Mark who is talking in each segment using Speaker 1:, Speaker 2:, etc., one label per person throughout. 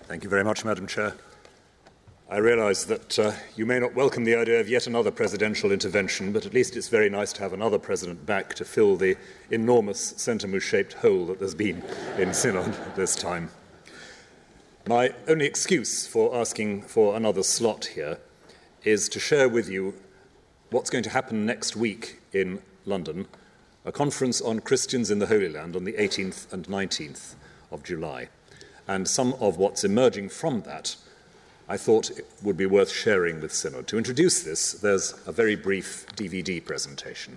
Speaker 1: Thank you very much, Madam Chair. I realise that you may not welcome the idea of yet another presidential intervention, but at least it's very nice to have another president back to fill the enormous centre-shaped hole that there's been in Synod this time. My only excuse for asking for another slot here is to share with you what's going to happen next week in London, a conference on Christians in the Holy Land on the 18th and 19th of July. And some of what's emerging from that I thought it would be worth sharing with Synod. To introduce this, there's a very brief DVD presentation.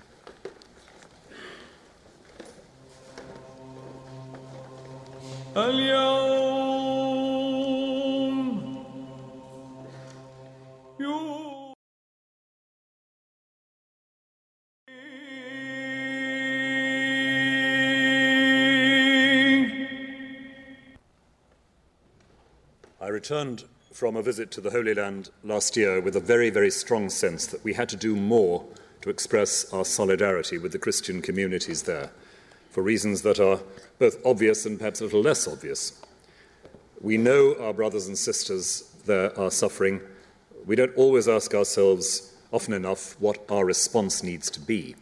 Speaker 1: I returned from a visit to the Holy Land last year with a very, very strong sense that we had to do more to express our solidarity with the Christian communities there, for reasons that are both obvious and perhaps a little less obvious. We know our brothers and sisters there are suffering. We don't always ask ourselves often enough what our response needs to be.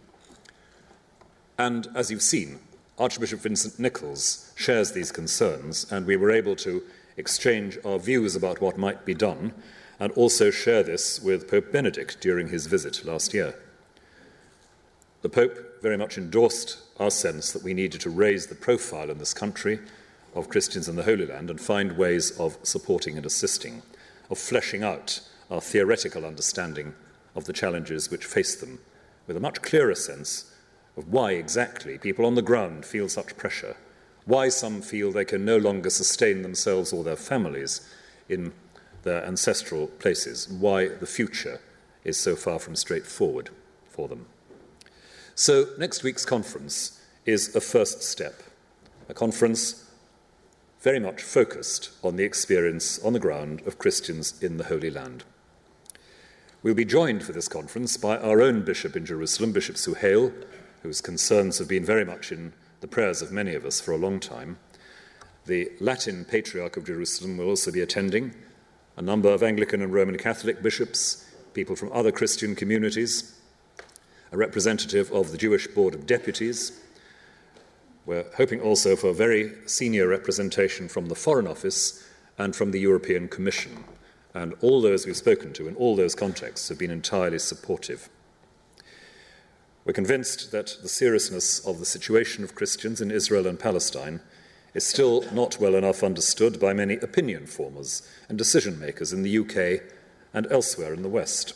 Speaker 1: And as you've seen, Archbishop Vincent Nichols shares these concerns, and we were able to exchange our views about what might be done, and also share this with Pope Benedict during his visit last year. The Pope very much endorsed our sense that we needed to raise the profile in this country of Christians in the Holy Land and find ways of supporting and assisting, of fleshing out our theoretical understanding of the challenges which face them, with a much clearer sense of why exactly people on the ground feel such pressure, why some feel they can no longer sustain themselves or their families in their ancestral places, why the future is so far from straightforward for them. So next week's conference is a first step, a conference very much focused on the experience on the ground of Christians in the Holy Land. We'll be joined for this conference by our own bishop in Jerusalem, Bishop Suhail, whose concerns have been very much in the prayers of many of us for a long time. The Latin Patriarch of Jerusalem will also be attending, a number of Anglican and Roman Catholic bishops, people from other Christian communities, a representative of the Jewish Board of Deputies. We're hoping also for a very senior representation from the Foreign Office and from the European Commission. And all those we've spoken to in all those contexts have been entirely supportive. We're convinced that the seriousness of the situation of Christians in Israel and Palestine is still not well enough understood by many opinion formers and decision makers in the UK and elsewhere in the West.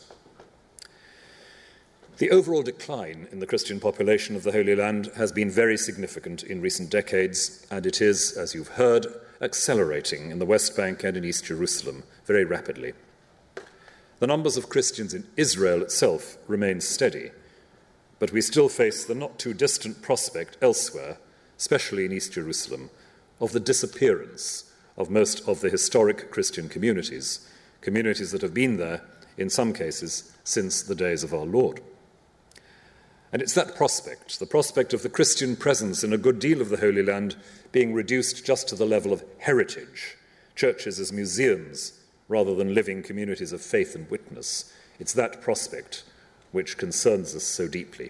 Speaker 1: The overall decline in the Christian population of the Holy Land has been very significant in recent decades, and it is, as you've heard, accelerating in the West Bank and in East Jerusalem very rapidly. The numbers of Christians in Israel itself remain steady, but we still face the not-too-distant prospect elsewhere, especially in East Jerusalem, of the disappearance of most of the historic Christian communities, communities that have been there, in some cases, since the days of our Lord. And it's that prospect, the prospect of the Christian presence in a good deal of the Holy Land being reduced just to the level of heritage, churches as museums rather than living communities of faith and witness. It's that prospect which concerns us so deeply.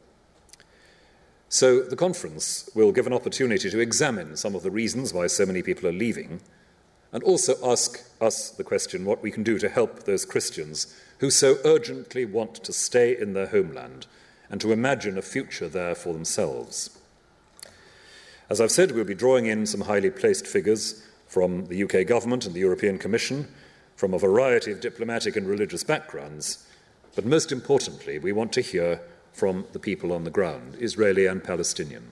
Speaker 1: So the conference will give an opportunity to examine some of the reasons why so many people are leaving, and also ask us the question what we can do to help those Christians who so urgently want to stay in their homeland and to imagine a future there for themselves. As I've said, we'll be drawing in some highly placed figures from the UK government and the European Commission, from a variety of diplomatic and religious backgrounds, but most importantly, we want to hear from the people on the ground, Israeli and Palestinian.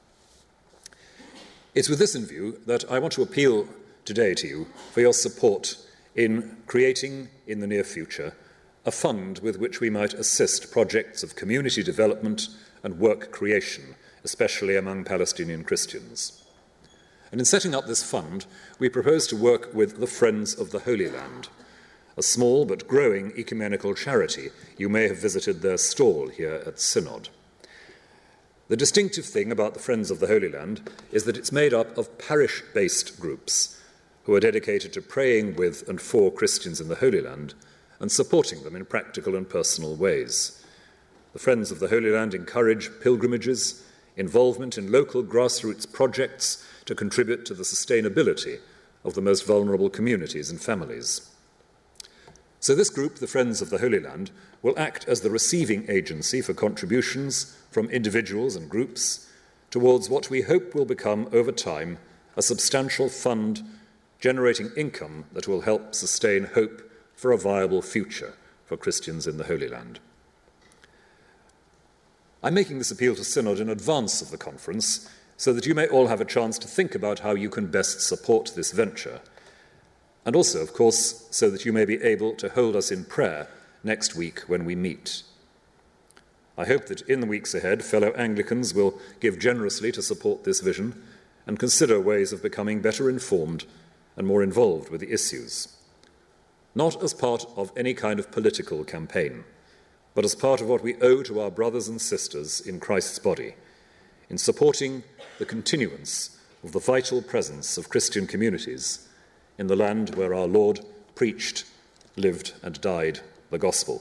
Speaker 1: It's with this in view that I want to appeal today to you for your support in creating, in the near future, a fund with which we might assist projects of community development and work creation, especially among Palestinian Christians. And in setting up this fund, we propose to work with the Friends of the Holy Land, a small but growing ecumenical charity. You may have visited their stall here at Synod. The distinctive thing about the Friends of the Holy Land is that it's made up of parish-based groups, who are dedicated to praying with and for Christians in the Holy Land and supporting them in practical and personal ways. The Friends of the Holy Land encourage pilgrimages, involvement in local grassroots projects to contribute to the sustainability of the most vulnerable communities and families. So this group, the Friends of the Holy Land, will act as the receiving agency for contributions from individuals and groups towards what we hope will become, over time, a substantial fund generating income that will help sustain hope for a viable future for Christians in the Holy Land. I'm making this appeal to Synod in advance of the conference so that you may all have a chance to think about how you can best support this venture, and also, of course, so that you may be able to hold us in prayer next week when we meet. I hope that in the weeks ahead, fellow Anglicans will give generously to support this vision and consider ways of becoming better informed and more involved with the issues, not as part of any kind of political campaign, but as part of what we owe to our brothers and sisters in Christ's body, in supporting the continuance of the vital presence of Christian communities in the land where our Lord preached, lived, and died the gospel.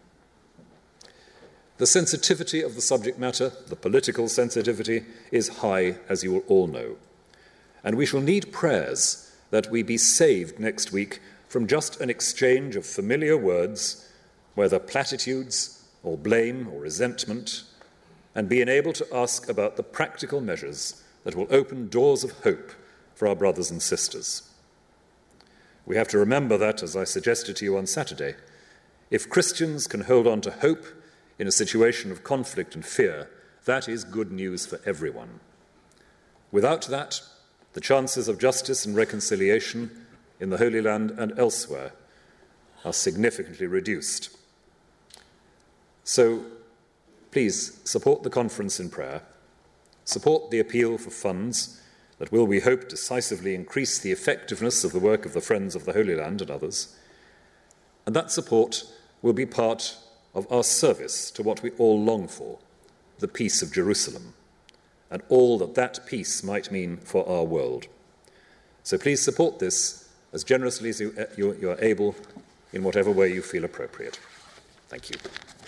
Speaker 1: The sensitivity of the subject matter, the political sensitivity, is high, as you will all know. And we shall need prayers that we be saved next week from just an exchange of familiar words, whether platitudes or blame or resentment, and be enabled to ask about the practical measures that will open doors of hope for our brothers and sisters. We have to remember that, as I suggested to you on Saturday, if Christians can hold on to hope in a situation of conflict and fear, that is good news for everyone. Without that, the chances of justice and reconciliation in the Holy Land and elsewhere are significantly reduced. So, please support the conference in prayer, support the appeal for funds that will, we hope, decisively increase the effectiveness of the work of the Friends of the Holy Land and others, and that support will be part of our service to what we all long for, the peace of Jerusalem, and all that that peace might mean for our world. So please support this as generously as you are able in whatever way you feel appropriate. Thank you.